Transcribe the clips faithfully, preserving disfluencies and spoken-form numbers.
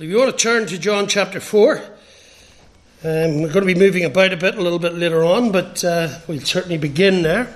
If you want to turn to John chapter four, um, we're going to be moving about a bit a little bit later on, but uh, we'll certainly begin there.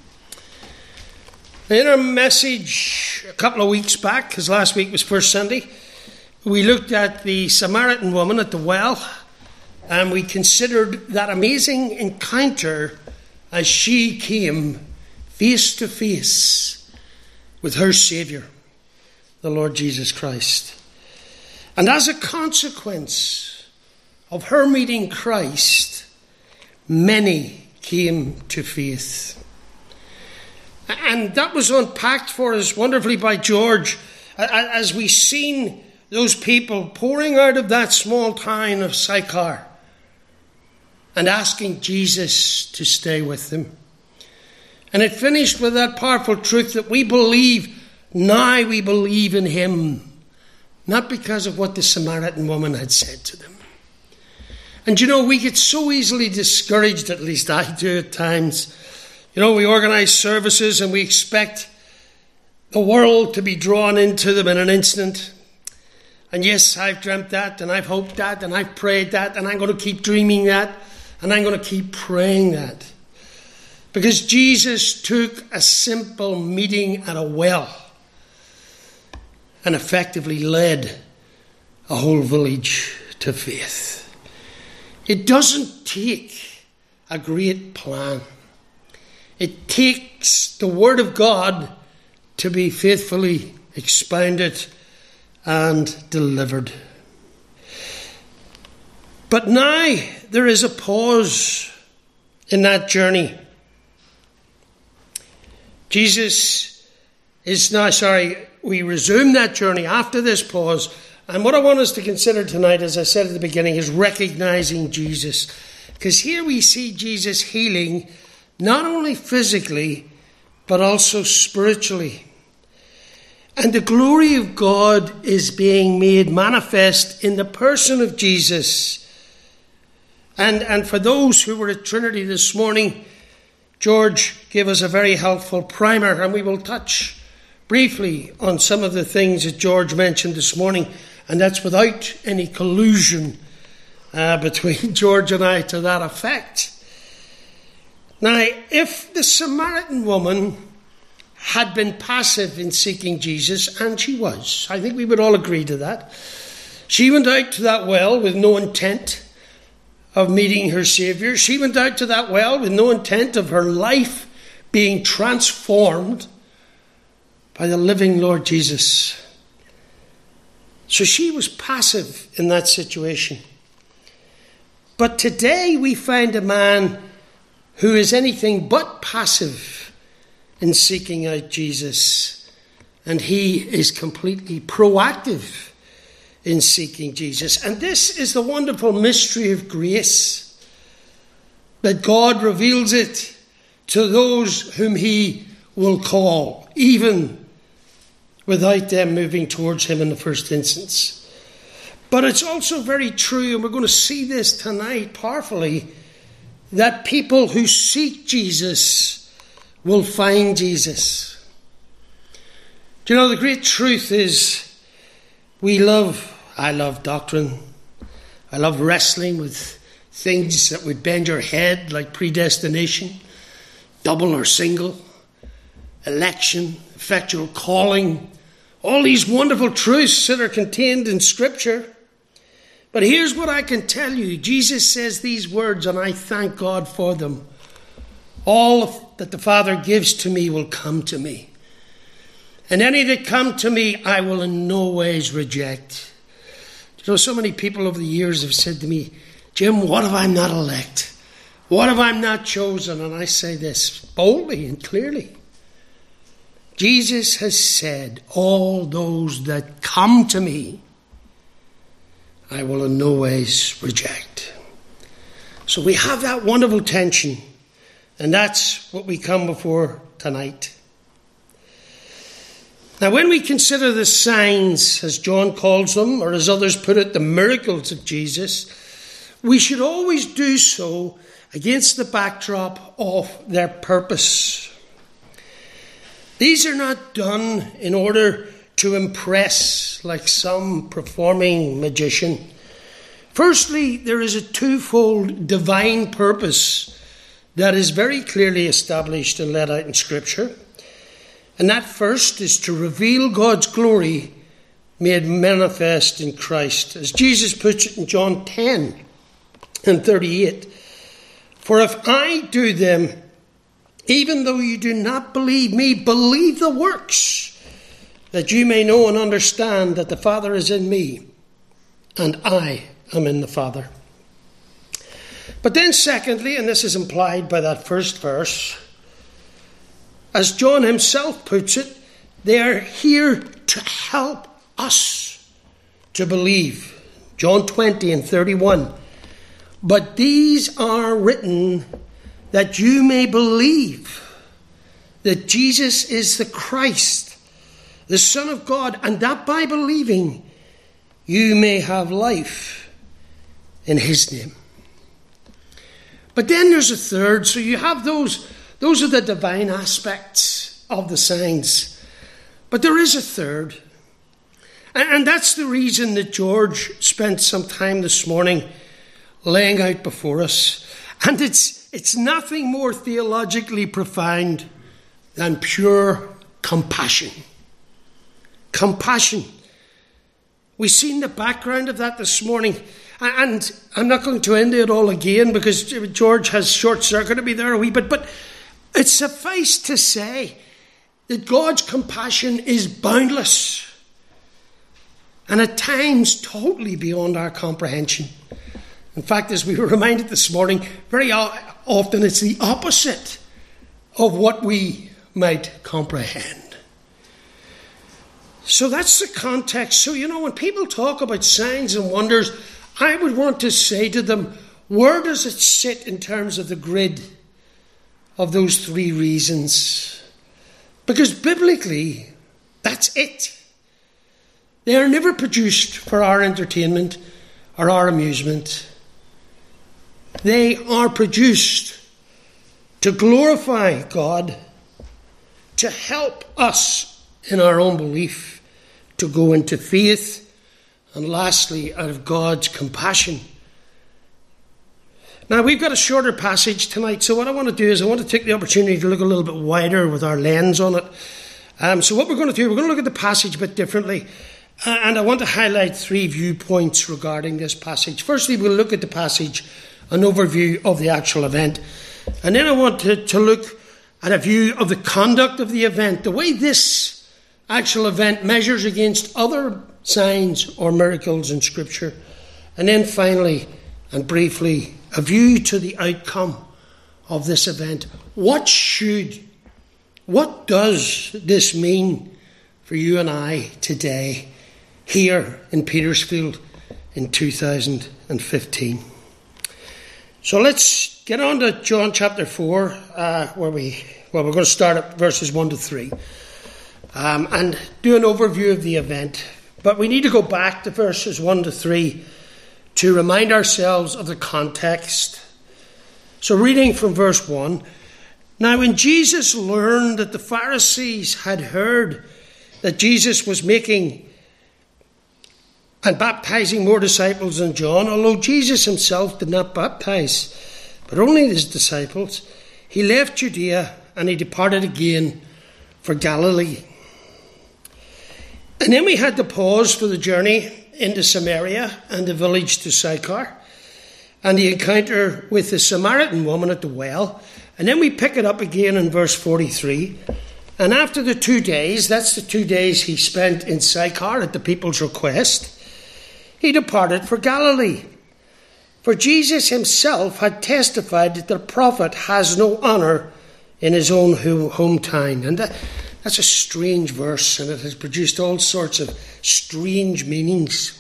In our message a couple of weeks back, because last week was First Sunday, we looked at the Samaritan woman at the well, and we considered that amazing encounter as she came face to face with her Saviour, the Lord Jesus Christ. And as a consequence of her meeting Christ, many came to faith. And that was unpacked for us wonderfully by George as we seen those people pouring out of that small town of Sychar and asking Jesus to stay with them. And it finished with that powerful truth that we believe, now we believe in him, not because of what the Samaritan woman had said to them. And you know, we get so easily discouraged, at least I do at times. You know, we organise services and we expect the world to be drawn into them in an instant. And yes, I've dreamt that, and I've hoped that, and I've prayed that, and I'm going to keep dreaming that, and I'm going to keep praying that. Because Jesus took a simple meeting at a well and effectively led a whole village to faith. It doesn't take a great plan. It takes the Word of God to be faithfully expounded and delivered. But now there is a pause in that journey. Jesus is now, sorry, we resume that journey after this pause. And what I want us to consider tonight, as I said at the beginning, is recognizing Jesus. Because here we see Jesus healing not only physically, but also spiritually. And the glory of God is being made manifest in the person of Jesus. And, and for those who were at Trinity this morning, George gave us a very helpful primer, and we will touch briefly on some of the things that George mentioned this morning, and that's without any collusion uh, between George and I to that effect. Now, if the Samaritan woman had been passive in seeking Jesus, and she was, I think we would all agree to that. She went out to that well with no intent of meeting her Saviour. She went out to that well with no intent of her life being transformed by the living Lord Jesus. So she was passive in that situation. But today we find a man who is anything but passive in seeking out Jesus. And he is completely proactive in seeking Jesus. And this is the wonderful mystery of grace, that God reveals it to those whom he will call, even without them moving towards him in the first instance. But it's also very true, and we're going to see this tonight powerfully, that people who seek Jesus will find Jesus. Do you know, the great truth is, we love, I love doctrine. I love wrestling with things that would bend your head, like predestination, double or single, election, effectual calling, all these wonderful truths that are contained in Scripture. But here's what I can tell you. Jesus says these words, and I thank God for them. All that the Father gives to me will come to me. And any that come to me, I will in no ways reject. You know, so many people over the years have said to me, Jim, what if I'm not elect? What if I'm not chosen? And I say this boldly and clearly. Jesus has said, all those that come to me, I will in no ways reject. So we have that wonderful tension, and that's what we come before tonight. Now, when we consider the signs, as John calls them, or as others put it, the miracles of Jesus, we should always do so against the backdrop of their purpose. These are not done in order to impress like some performing magician. Firstly, there is a twofold divine purpose that is very clearly established and laid out in Scripture. And that first is to reveal God's glory made manifest in Christ. As Jesus puts it in John ten and thirty-eight, "For if I do them, even though you do not believe me, believe the works, that you may know and understand that the Father is in me, and I am in the Father." But then secondly, and this is implied by that first verse, as John himself puts it, they are here to help us to believe. John twenty and thirty-one. "But these are written that you may believe that Jesus is the Christ, the Son of God, and that by believing you may have life in his name." But then there's a third. So you have those, those are the divine aspects of the signs. But there is a third. And, and that's the reason that George spent some time this morning laying out before us. And it's it's nothing more theologically profound than pure compassion. Compassion. We've seen the background of that this morning. And I'm not going to end it all again because George has short-circuited me there a wee bit. But it suffice to say that God's compassion is boundless and at times totally beyond our comprehension. In fact, as we were reminded this morning, very often it's the opposite of what we might comprehend. So that's the context. So, you know, when people talk about signs and wonders, I would want to say to them, where does it sit in terms of the grid of those three reasons? Because biblically, that's it. They are never produced for our entertainment or our amusement. They are produced to glorify God, to help us in our own belief, to go into faith, and lastly, out of God's compassion. Now, we've got a shorter passage tonight, so what I want to do is I want to take the opportunity to look a little bit wider with our lens on it. Um, so what we're going to do, we're going to look at the passage a bit differently. Uh, and I want to highlight three viewpoints regarding this passage. Firstly, we'll look at the passage, an overview of the actual event. And then I want to, to look at a view of the conduct of the event, the way this actual event measures against other signs or miracles in Scripture. And then finally, and briefly, a view to the outcome of this event. What should, what does this mean for you and I today, here in Petersfield in two thousand fifteen? So let's get on to John chapter four, uh, where we, well, we're going to start at verses one to three, um, and do an overview of the event. But we need to go back to verses one to three to remind ourselves of the context. So reading from verse one. Now when Jesus learned that the Pharisees had heard that Jesus was making and baptizing more disciples than John, although Jesus himself did not baptize, but only his disciples, he left Judea and he departed again for Galilee. And then we had to pause for the journey into Samaria and the village to Sychar, and the encounter with the Samaritan woman at the well. And then we pick it up again in verse forty-three. And after the two days, that's the two days he spent in Sychar at the people's request, he departed for Galilee. For Jesus himself had testified that the prophet has no honour in his own hometown. And that, that's a strange verse, and it has produced all sorts of strange meanings.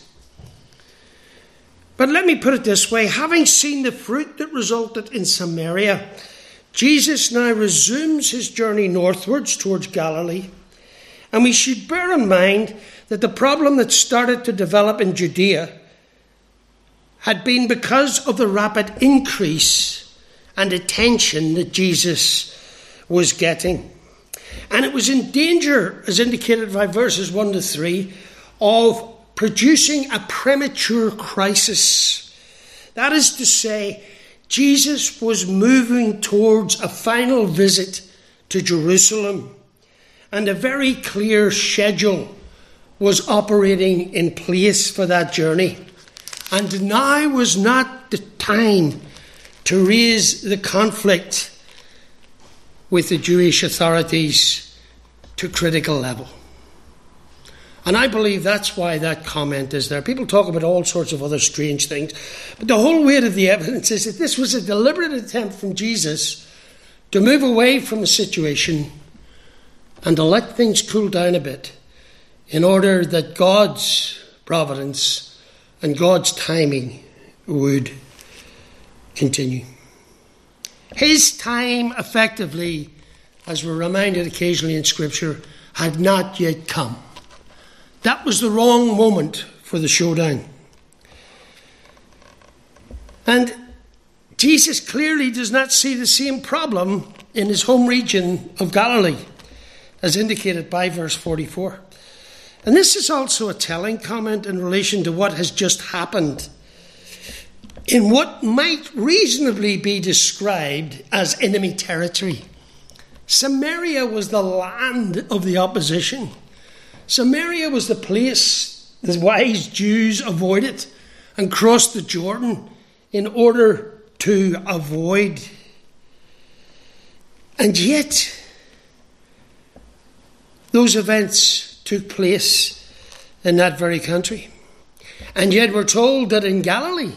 But let me put it this way. Having seen the fruit that resulted in Samaria, Jesus now resumes his journey northwards towards Galilee. And we should bear in mind that the problem that started to develop in Judea had been because of the rapid increase and attention that Jesus was getting. And it was in danger, as indicated by verses one to three, of producing a premature crisis. That is to say, Jesus was moving towards a final visit to Jerusalem, and a very clear schedule was operating in place for that journey. And now was not the time to raise the conflict with the Jewish authorities to critical level. And I believe that's why that comment is there. People talk about all sorts of other strange things, but the whole weight of the evidence is that this was a deliberate attempt from Jesus to move away from the situation and to let things cool down a bit in order that God's providence and God's timing would continue. His time, effectively, as we're reminded occasionally in Scripture, had not yet come. That was the wrong moment for the showdown. And Jesus clearly does not see the same problem in his home region of Galilee, as indicated by verse forty-four. And this is also a telling comment in relation to what has just happened in what might reasonably be described as enemy territory. Samaria was the land of the opposition. Samaria was the place the wise Jews avoided and crossed the Jordan in order to avoid. And yet, those events took place in that very country. And yet we're told that in Galilee,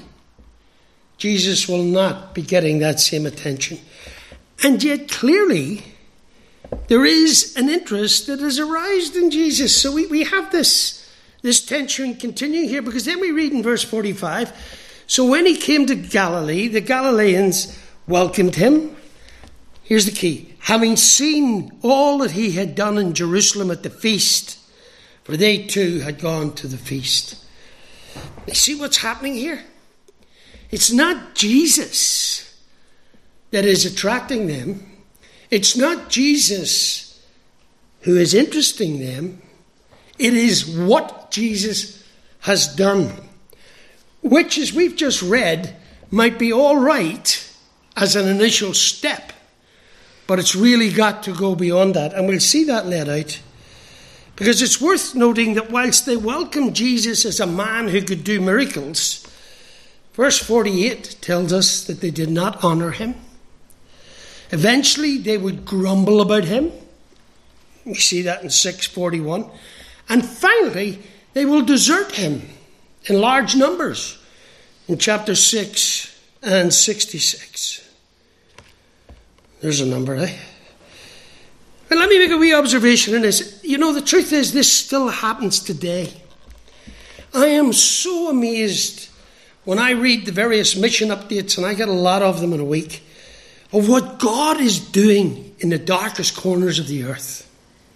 Jesus will not be getting that same attention. And yet clearly, there is an interest that has arised in Jesus. So we, we have this, this tension continuing here, because then we read in verse forty-five, so when he came to Galilee, the Galileans welcomed him. Here's the key. Having seen all that he had done in Jerusalem at the feast, for they too had gone to the feast. You see what's happening here? It's not Jesus that is attracting them. It's not Jesus who is interesting them. It is what Jesus has done, which, as we've just read, might be all right as an initial step, but it's really got to go beyond that. And we'll see that led out, because it's worth noting that whilst they welcomed Jesus as a man who could do miracles, verse forty-eight tells us that they did not honour him. Eventually, they would grumble about him. We see that in six forty-one. And finally, they will desert him in large numbers in chapter six and sixty-six. There's a number, eh? And let me make a wee observation in this. You know, the truth is, this still happens today. I am so amazed when I read the various mission updates, and I get a lot of them in a week, of what God is doing in the darkest corners of the earth.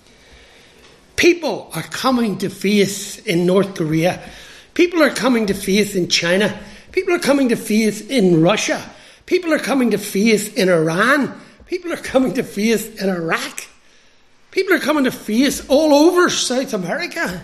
People are coming to faith in North Korea. People are coming to faith in China. People are coming to faith in Russia. People are coming to faith in Iran. People are coming to faith in Iraq. People are coming to faith all over South America.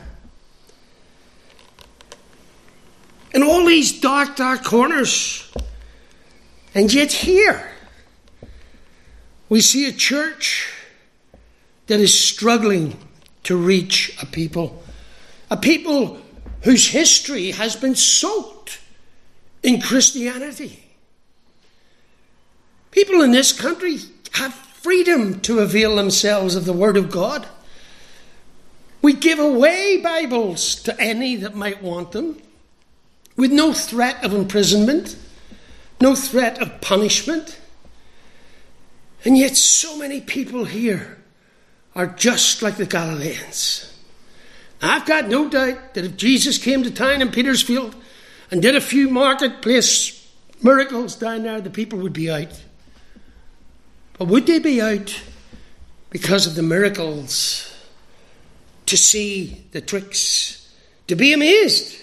In all these dark, dark corners. And yet here, we see a church that is struggling to reach a people. A people whose history has been soaked in Christianity. People in this country have freedom to avail themselves of the Word of God. We give away Bibles to any that might want them, with no threat of imprisonment, no threat of punishment. And yet so many people here are just like the Galileans. I've got no doubt that if Jesus came to town in Petersfield and did a few marketplace miracles down there, the people would be out. But would they be out because of the miracles, to see the tricks, to be amazed?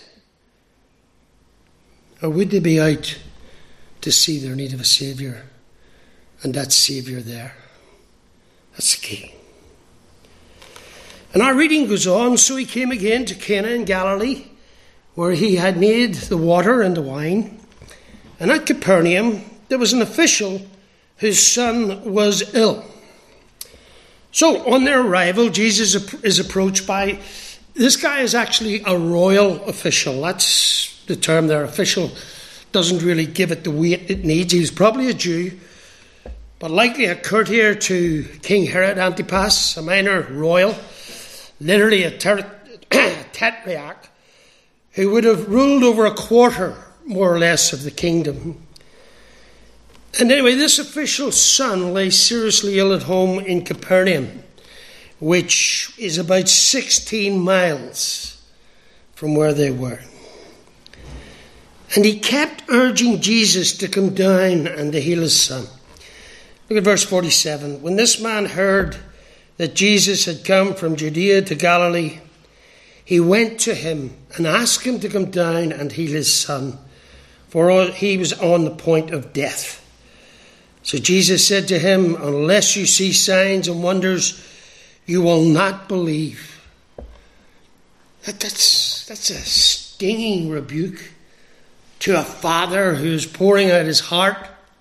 Or would they be out to see their need of a Saviour, and that Saviour there? That's the key. And our reading goes on, so he came again to Cana in Galilee, where he had made the water into wine. And at Capernaum there was an official whose son was ill. So on their arrival, Jesus is approached by, this guy is actually a royal official. That's the term there. Official doesn't really give it the weight it needs. He was probably a Jew, but likely a courtier to King Herod Antipas, a minor royal, literally a ter- tetrarch, who would have ruled over a quarter, more or less, of the kingdom. And anyway, this official's son lay seriously ill at home in Capernaum, which is about sixteen miles from where they were. And he kept urging Jesus to come down and to heal his son. Look at verse forty-seven. When this man heard that Jesus had come from Judea to Galilee, he went to him and asked him to come down and heal his son, for he was on the point of death. So Jesus said to him, unless you see signs and wonders, you will not believe. That, that's, that's a stinging rebuke to a father who's pouring out his heart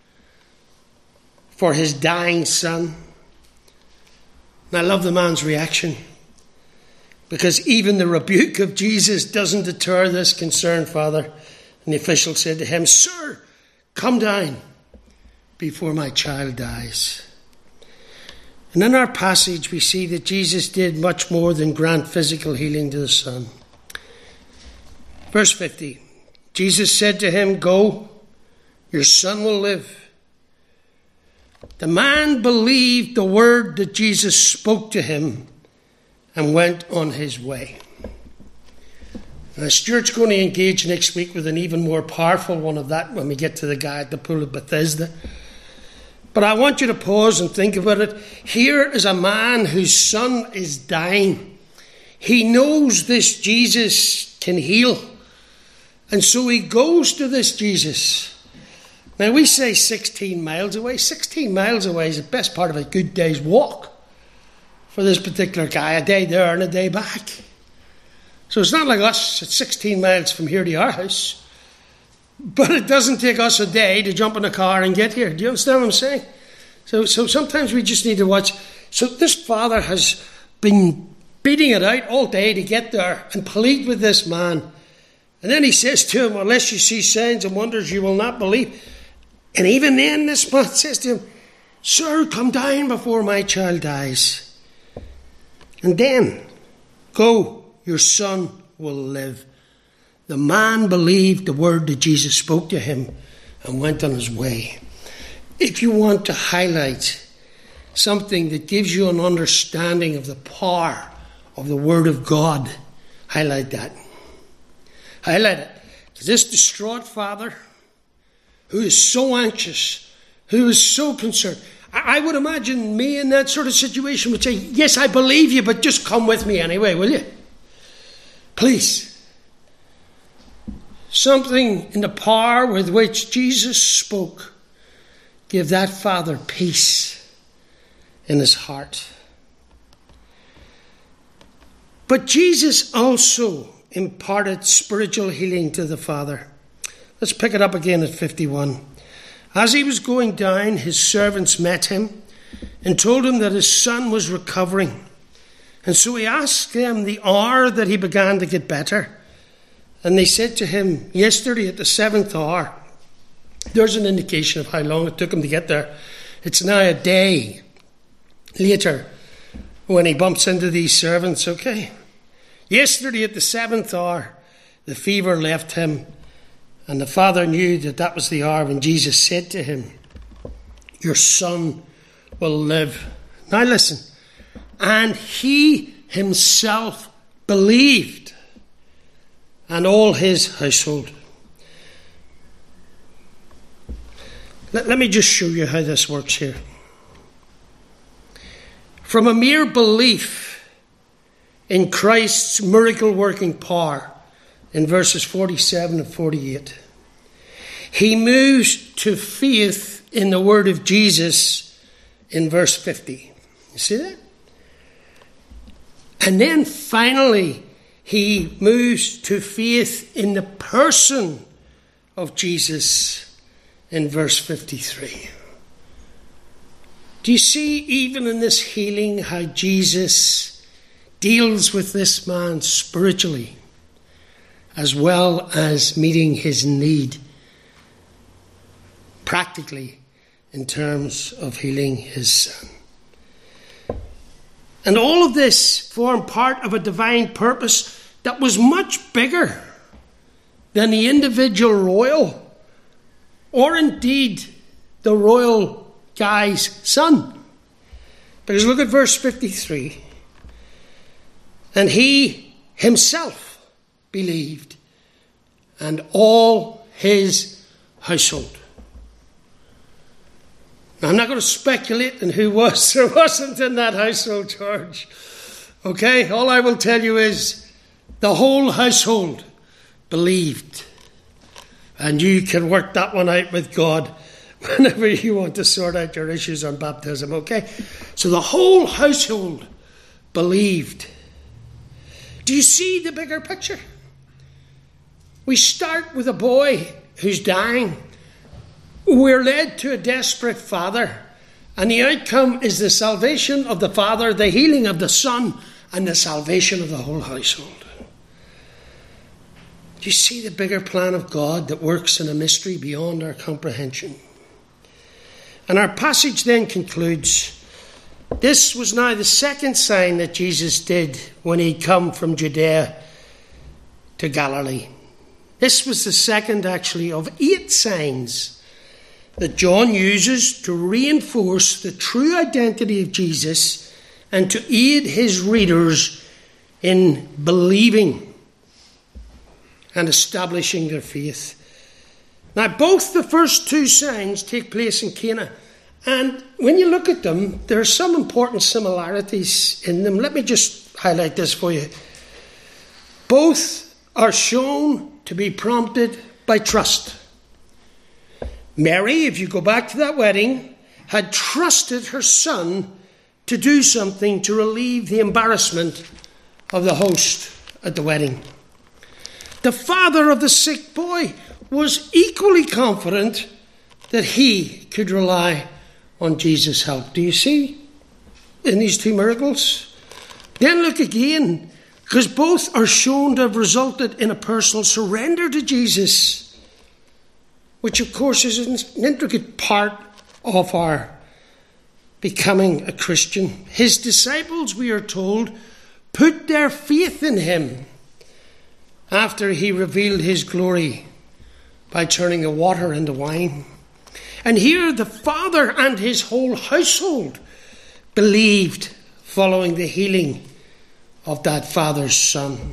for his dying son. And I love the man's reaction, because even the rebuke of Jesus doesn't deter this concerned father. And the official said to him, Sir, come down before my child dies. And in our passage we see that Jesus did much more than grant physical healing to the son. Verse fifty, Jesus said to him, Go, your son will live. The man believed the word that Jesus spoke to him and went on his way. Now, Stuart's going to engage next week with an even more powerful one of that when we get to the guy at the pool of Bethesda. But I want you to pause and think about it. Here is a man whose son is dying. He knows this Jesus can heal. And so he goes to this Jesus. Now we say sixteen miles away. sixteen miles away is the best part of a good day's walk for this particular guy. A day there and a day back. So it's not like us. It's sixteen miles from here to our house. But it doesn't take us a day to jump in a car and get here. Do you understand what I'm saying? So, so sometimes we just need to watch. So this father has been beating it out all day to get there and plead with this man. And then he says to him, unless you see signs and wonders, you will not believe. And even then this man says to him, Sir, come down before my child dies. And then, go, your son will live. The man believed the word that Jesus spoke to him and went on his way. If you want to highlight something that gives you an understanding of the power of the word of God, highlight that. Highlight it. Because this distraught father, who is so anxious, who is so concerned, I would imagine me in that sort of situation would say, yes, I believe you, but just come with me anyway, will you? Please. Something in the power with which Jesus spoke gave that father peace in his heart. But Jesus also imparted spiritual healing to the father. Let's pick it up again at fifty-one. As he was going down, his servants met him and told him that his son was recovering. And so he asked them the hour that he began to get better. And they said to him, yesterday at the seventh hour. There's an indication of how long it took him to get there. It's now a day later when he bumps into these servants, okay? Yesterday at the seventh hour, the fever left him. And the father knew that that was the hour when Jesus said to him, your son will live. Now listen. And he himself believed, and all his household. Let, let me just show you how this works here. From a mere belief in Christ's miracle-working power, in verses forty-seven and forty-eight, he moves to faith in the word of Jesus in verse fifty. You see that? And then finally, he moves to faith in the person of Jesus in verse fifty-three. Do you see, even in this healing, how Jesus deals with this man spiritually, as well as meeting his need practically in terms of healing his son? And all of this formed part of a divine purpose that was much bigger than the individual royal, or indeed the royal guy's son. Because look at verse fifty-three. And he himself believed, and all his household. Now, I'm not going to speculate on who was or wasn't in that household, George. Okay, all I will tell you is the whole household believed. And you can work that one out with God whenever you want to sort out your issues on baptism, okay? So the whole household believed. Do you see the bigger picture? We start with a boy who's dying. We're led to a desperate father, and the outcome is the salvation of the father, the healing of the son, and the salvation of the whole household. Do you see the bigger plan of God that works in a mystery beyond our comprehension? And our passage then concludes, this was now the second sign that Jesus did when he'd come from Judea to Galilee. This was the second, actually, of eight signs that John uses to reinforce the true identity of Jesus and to aid his readers in believing and establishing their faith. Now, both the first two signs take place in Cana, and when you look at them, there are some important similarities in them. Let me just highlight this for you. Both are shown to be prompted by trust. Mary, if you go back to that wedding, had trusted her son to do something to relieve the embarrassment of the host at the wedding. The father of the sick boy was equally confident that he could rely on Jesus' help. Do you see in these two miracles? Then look again, because both are shown to have resulted in a personal surrender to Jesus, which of course is an intricate part of our becoming a Christian. His disciples, we are told, put their faith in him after he revealed his glory by turning the water into wine. And here the father and his whole household believed following the healing of that father's son.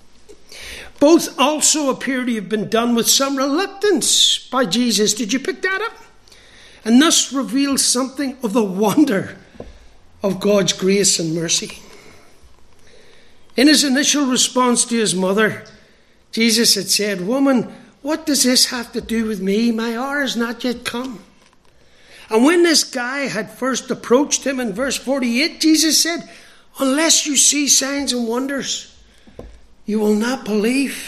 Both also appear to have been done with some reluctance by Jesus. Did you pick that up? And thus reveals something of the wonder of God's grace and mercy. In his initial response to his mother, Jesus had said, "Woman, what does this have to do with me? My hour has not yet come." And when this guy had first approached him in verse forty-eight, Jesus said, "Unless you see signs and wonders, you will not believe."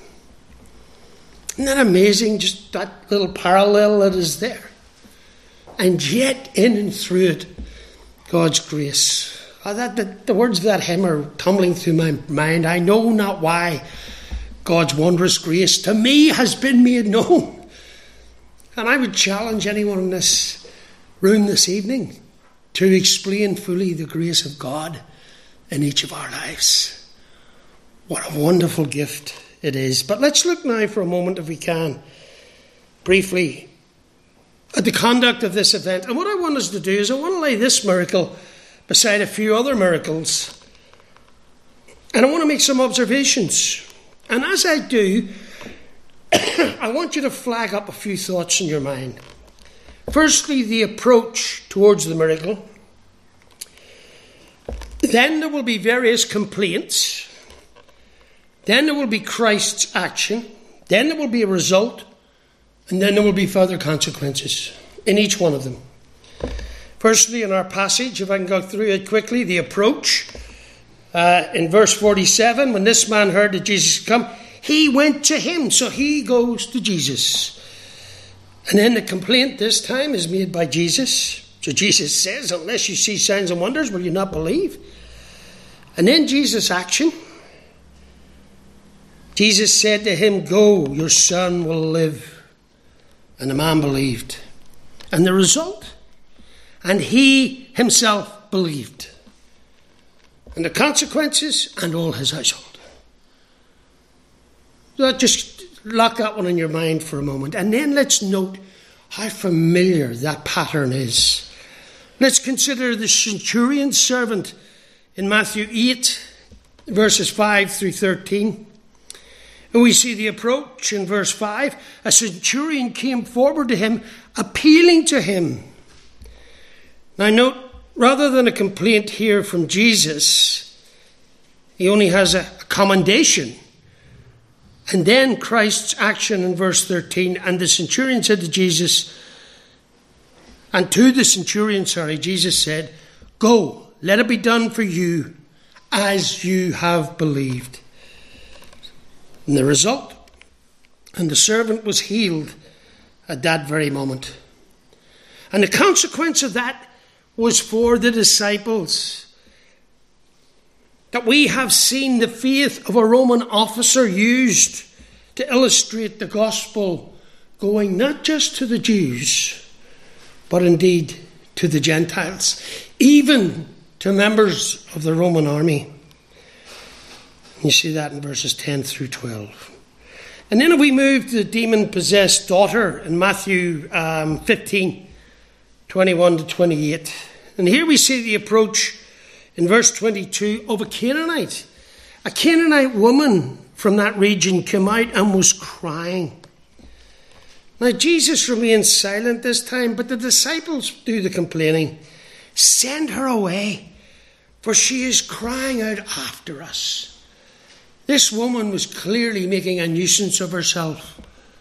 Isn't that amazing, just that little parallel that is there? And yet, in and through it, God's grace. Oh, that, the, the words of that hymn are tumbling through my mind. I know not why God's wondrous grace to me has been made known. And I would challenge anyone in this room this evening to explain fully the grace of God in each of our lives. What a wonderful gift it is. But let's look now for a moment, if we can, briefly, at the conduct of this event. And what I want us to do is I want to lay this miracle beside a few other miracles. And I want to make some observations. And as I do, I want you to flag up a few thoughts in your mind. Firstly, the approach towards the miracle. Then there will be various complaints. Then there will be Christ's action. Then there will be a result. And then there will be further consequences in each one of them. Firstly, in our passage, if I can go through it quickly, the approach. Uh, in verse forty-seven, when this man heard that Jesus had come, he went to him. So he goes to Jesus. And then the complaint this time is made by Jesus. So Jesus says, unless you see signs and wonders, will you not believe? And then Jesus' action. Jesus said to him, go, your son will live. And the man believed. And the result? And he himself believed. And the consequences, and all his household. So just lock that one in your mind for a moment. And then let's note how familiar that pattern is. Let's consider the centurion's servant in Matthew eight, verses five through thirteen. And we see the approach in verse five. A centurion came forward to him, appealing to him. Now note, rather than a complaint here from Jesus, he only has a commendation. And then Christ's action in verse thirteen. And the centurion said to Jesus, and to the centurion, sorry, Jesus said, go, let it be done for you as you have believed. And the result, and the servant was healed at that very moment. And the consequence of that was for the disciples. That we have seen the faith of a Roman officer used to illustrate the gospel going not just to the Jews, but indeed to the Gentiles, even to members of the Roman army. You see that in verses ten through twelve. And then if we move to the demon-possessed daughter in Matthew um, fifteen, twenty-one to twenty-eight. And here we see the approach in verse twenty-two of a Canaanite. A Canaanite woman from that region came out and was crying. Now Jesus remains silent this time, but the disciples do the complaining. Send her away, for she is crying out after us. This woman was clearly making a nuisance of herself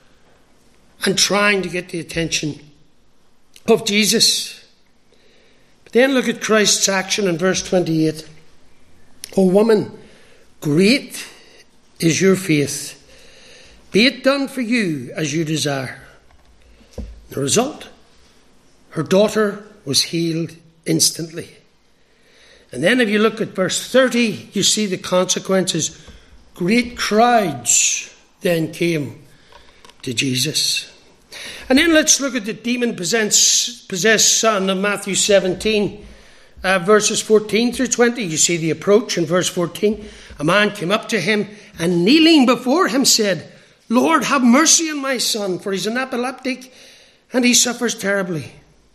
and trying to get the attention of Jesus. But then look at Christ's action in verse twenty-eight. O woman, great is your faith. Be it done for you as you desire. The result? Her daughter was healed instantly. And then if you look at verse thirty, you see the consequences. Great crowds then came to Jesus. And then let's look at the demon-possessed possessed son of Matthew seventeen, uh, verses fourteen through twenty. You see the approach in verse fourteen. A man came up to him and kneeling before him said, Lord, have mercy on my son, for he's an epileptic and he suffers terribly.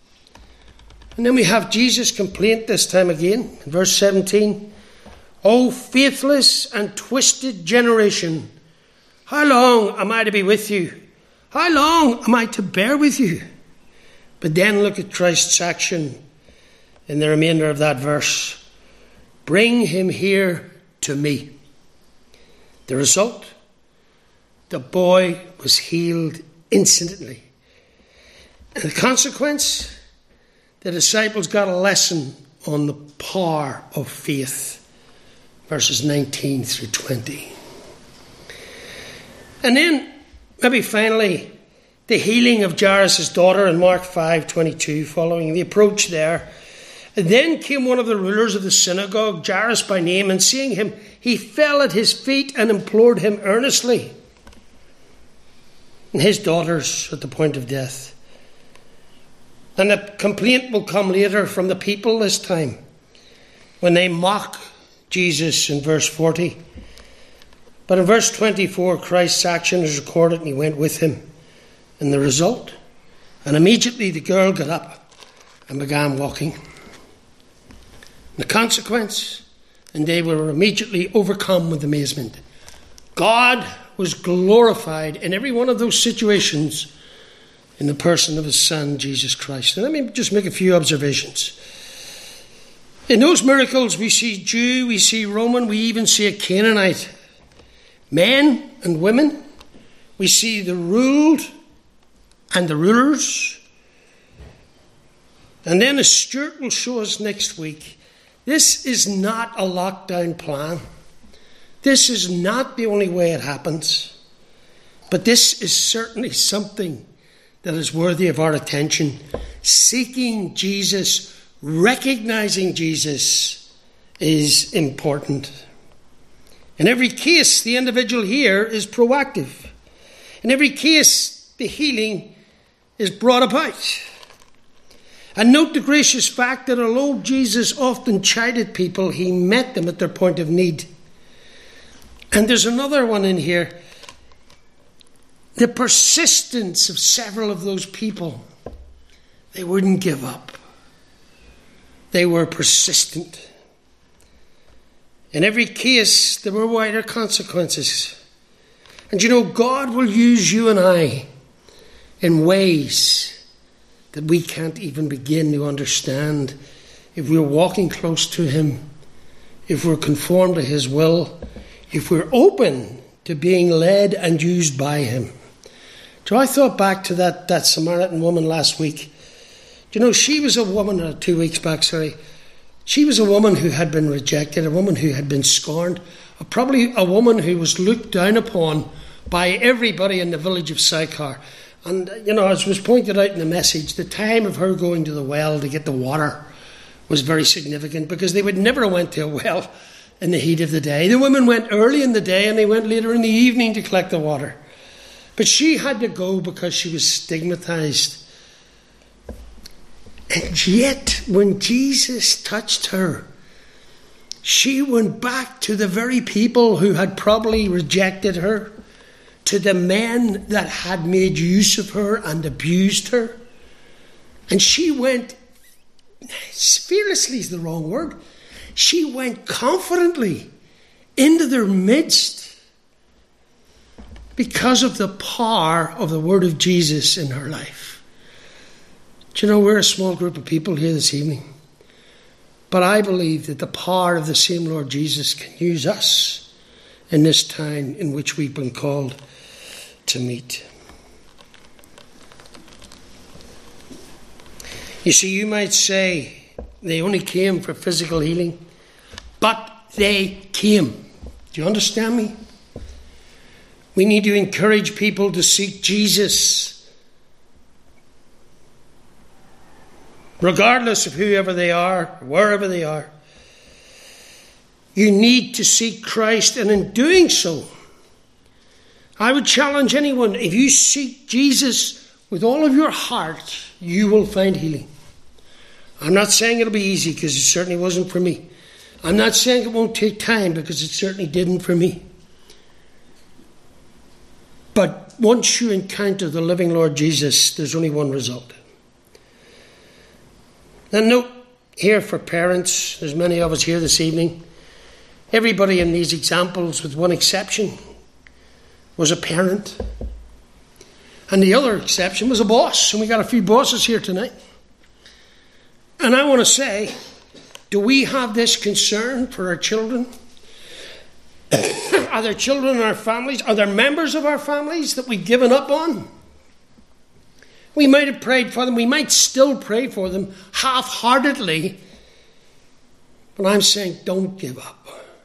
And then we have Jesus' complaint this time again, in verse seventeen. O faithless and twisted generation, how long am I to be with you? How long am I to bear with you? But then look at Christ's action in the remainder of that verse. Bring him here to me. The result? The boy was healed instantly. And the consequence? The disciples got a lesson on the power of faith. Verses nineteen through twenty. And then, maybe finally, the healing of Jairus' daughter in Mark five twenty-two, following the approach there. And then came one of the rulers of the synagogue, Jairus by name, and seeing him, he fell at his feet and implored him earnestly. And his daughter's at the point of death. And a complaint will come later from the people this time, when they mock Jesus in verse forty. But in verse twenty-four, Christ's action is recorded and he went with him. And the result? And immediately the girl got up and began walking. The consequence? And they were immediately overcome with amazement. God was glorified in every one of those situations in the person of his Son, Jesus Christ. And let me just make a few observations. In those miracles, we see Jew, we see Roman, we even see a Canaanite. Men and women, we see the ruled and the rulers. And then, as Stuart will show us next week, This is not a lockdown plan. This is not the only way it happens. But this is certainly something that is worthy of our attention. Seeking Jesus, recognizing Jesus is important. In every case, the individual here is proactive. In every case, the healing is brought about. And note the gracious fact that although Jesus often chided people, he met them at their point of need. And there's another one in here. The persistence of several of those people. They wouldn't give up. They were persistent. In every case, there were wider consequences. And you know, God will use you and I in ways that we can't even begin to understand if we're walking close to him, if we're conformed to his will, if we're open to being led and used by him. So I thought back to that, that Samaritan woman last week. Do you know, she was a woman, uh, two weeks back, sorry. She was a woman who had been rejected, a woman who had been scorned, uh, probably a woman who was looked down upon by everybody in the village of Sychar. And, you know, as was pointed out in the message, the time of her going to the well to get the water was very significant, because they would never have went to a well in the heat of the day. The women went early in the day and they went later in the evening to collect the water. But she had to go because she was stigmatized. And yet, when Jesus touched her, she went back to the very people who had probably rejected her, to the men that had made use of her and abused her. And she went, fearlessly is the wrong word, she went confidently into their midst because of the power of the word of Jesus in her life. Do you know, we're a small group of people here this evening, but I believe that the power of the same Lord Jesus can use us in this time in which we've been called to meet. You see, you might say they only came for physical healing, but they came. Do you understand me? We need to encourage people to seek Jesus, regardless of whoever they are, wherever they are. You need to seek Christ, and in doing so, I would challenge anyone, if you seek Jesus with all of your heart, you will find healing. I'm not saying it'll be easy, because it certainly wasn't for me. I'm not saying it won't take time, because it certainly didn't for me. But once you encounter the living Lord Jesus, there's only one result. Now note here for parents, there's many of us here this evening, everybody in these examples, with one exception, was a parent. And the other exception was a boss. And we got a few bosses here tonight. And I want to say, do we have this concern for our children? Are there children in our families? Are there members of our families that we've given up on? We might have prayed for them. We might still pray for them half-heartedly. But I'm saying, don't give up.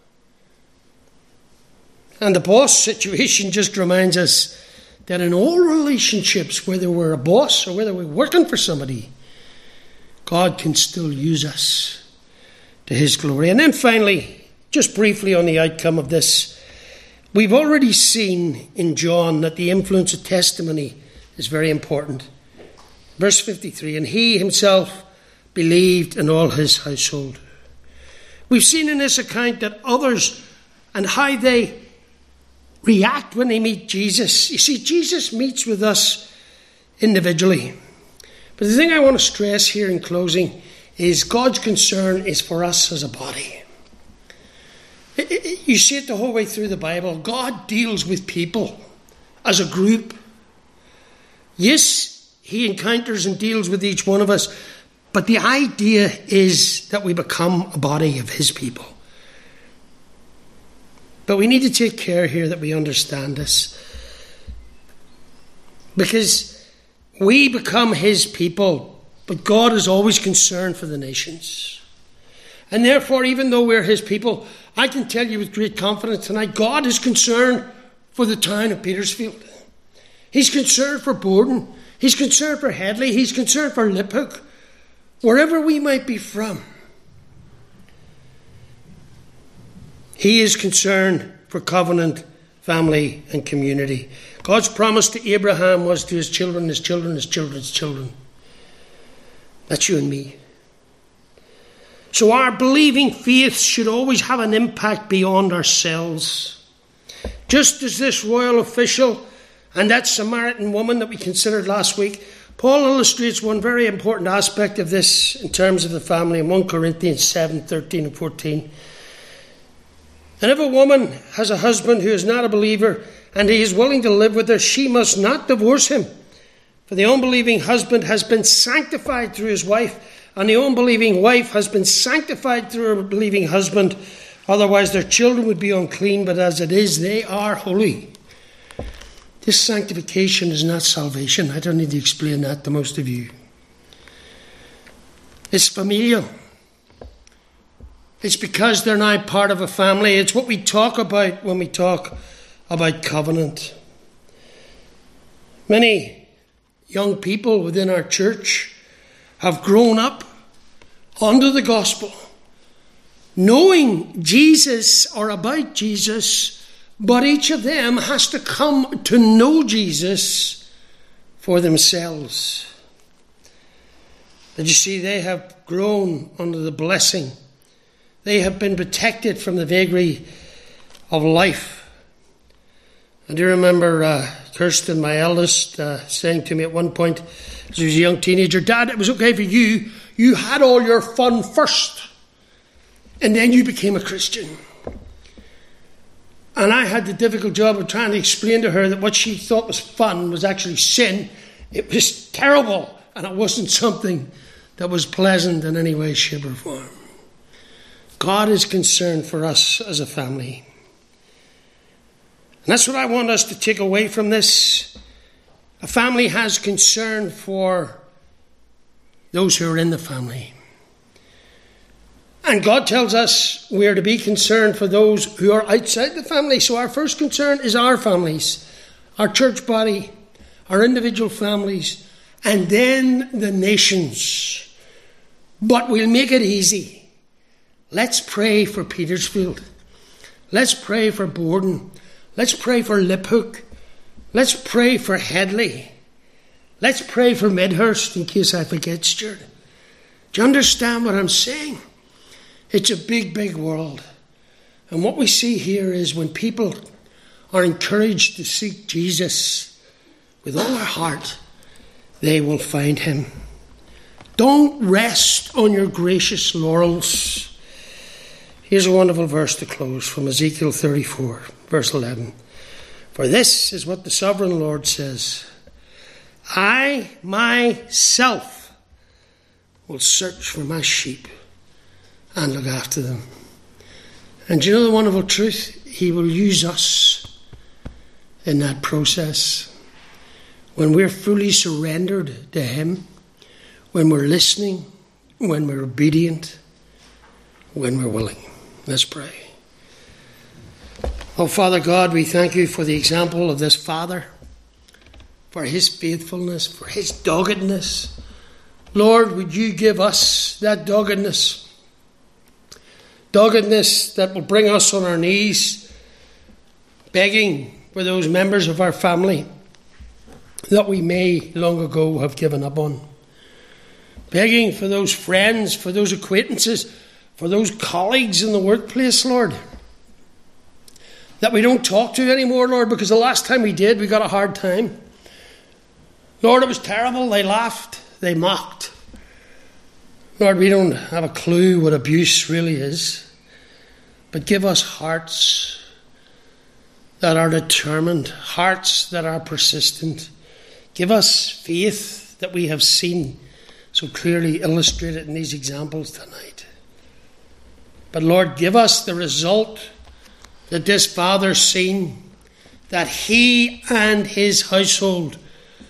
And the boss situation just reminds us that in all relationships, whether we're a boss or whether we're working for somebody, God can still use us to his glory. And then finally, just briefly on the outcome of this, we've already seen in John that the influence of testimony is very important. Verse fifty-three, and he himself believed in all his household. We've seen in this account that others and how they react when they meet Jesus. You see, Jesus meets with us individually. But the thing I want to stress here in closing is God's concern is for us as a body. You see it the whole way through the Bible. God deals with people as a group. Yes, he encounters and deals with each one of us, but the idea is that we become a body of his people. But we need to take care here that we understand this, because we become his people, but God is always concerned for the nations. And therefore, even though we're his people, I can tell you with great confidence tonight, God is concerned for the town of Petersfield. He's concerned for Borden. He's concerned for Headley. He's concerned for Liphook. Wherever we might be from. He is concerned for covenant, family and community. God's promise to Abraham was to his children, his children, his children's children. That's you and me. So our believing faith should always have an impact beyond ourselves. Just as this royal official and that Samaritan woman that we considered last week, Paul illustrates one very important aspect of this in terms of the family in First Corinthians seven, thirteen and fourteen. And if a woman has a husband who is not a believer and he is willing to live with her, she must not divorce him. For the unbelieving husband has been sanctified through his wife, and the unbelieving wife has been sanctified through her believing husband. Otherwise their children would be unclean, but as it is, they are holy. This sanctification is not salvation. I don't need to explain that to most of you. It's familial. It's because they're now part of a family. It's what we talk about when we talk about covenant. Many young people within our church have grown up under the gospel, knowing Jesus or about Jesus, but each of them has to come to know Jesus for themselves. But you see, they have grown under the blessing. They have been protected from the vagary of life. I do remember uh, Kirsten, my eldest, uh, saying to me at one point, as I was a young teenager, Dad, it was okay for you. You had all your fun first, and then you became a Christian. And I had the difficult job of trying to explain to her that what she thought was fun was actually sin. It was terrible, and it wasn't something that was pleasant in any way, shape, or form. God is concerned for us as a family. And that's what I want us to take away from this. A family has concern for those who are in the family. And God tells us we are to be concerned for those who are outside the family. So our first concern is our families, our church body, our individual families, and then the nations. But we'll make it easy. Let's pray for Petersfield. Let's pray for Borden. Let's pray for Liphook. Let's pray for Headley. Let's pray for Midhurst in case I forget, Stuart. Do you understand what I'm saying? It's a big, big world. And what we see here is when people are encouraged to seek Jesus with all their heart, they will find him. Don't rest on your gracious laurels. Here's a wonderful verse to close from Ezekiel thirty-four, verse eleven. For this is what the sovereign Lord says. I myself will search for my sheep and look after them. And do you know the wonderful truth? He will use us in that process. When we're fully surrendered to him, when we're listening, when we're obedient, when we're willing. Let's pray. Oh, Father God, we thank you for the example of this father, for his faithfulness, for his doggedness. Lord, would you give us that doggedness? Doggedness that will bring us on our knees, begging for those members of our family that we may long ago have given up on. Begging for those friends, for those acquaintances, for those colleagues in the workplace, Lord, that we don't talk to anymore, Lord, because the last time we did, we got a hard time. Lord, it was terrible. They laughed. They mocked. Lord, we don't have a clue what abuse really is. But give us hearts that are determined, hearts that are persistent. Give us faith that we have seen so clearly illustrated in these examples tonight. But Lord, give us the result that this father's seen, that he and his household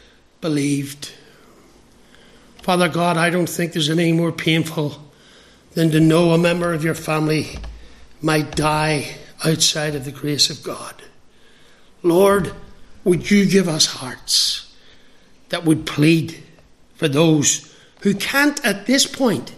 believed. Father God, I don't think there's anything more painful than to know a member of your family might die outside of the grace of God. Lord, would you give us hearts that would plead for those who can't at this point